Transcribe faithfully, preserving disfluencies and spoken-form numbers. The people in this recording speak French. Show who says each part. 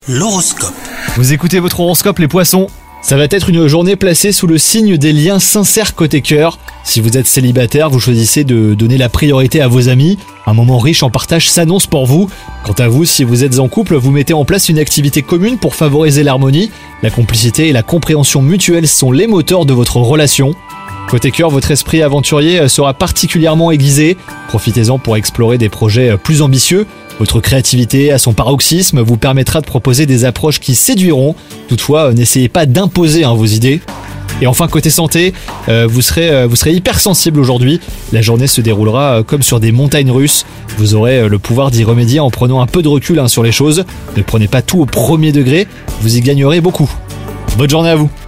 Speaker 1: L'horoscope.
Speaker 2: Vous écoutez votre horoscope les poissons. Ça va être une journée placée sous le signe des liens sincères côté cœur. Si vous êtes célibataire, vous choisissez de donner la priorité à vos amis. Un moment riche en partage s'annonce pour vous. Quant à vous, si vous êtes en couple, vous mettez en place une activité commune pour favoriser l'harmonie. La complicité et la compréhension mutuelle sont les moteurs de votre relation. Côté cœur, votre esprit aventurier sera particulièrement aiguisé. Profitez-en pour explorer des projets plus ambitieux. Votre créativité à son paroxysme vous permettra de proposer des approches qui séduiront. Toutefois, n'essayez pas d'imposer hein, vos idées. Et enfin, côté santé, euh, vous serez, euh, vous serez hypersensible aujourd'hui. La journée se déroulera euh, comme sur des montagnes russes. Vous aurez euh, le pouvoir d'y remédier en prenant un peu de recul hein, sur les choses. Ne prenez pas tout au premier degré, vous y gagnerez beaucoup. Bonne journée à vous.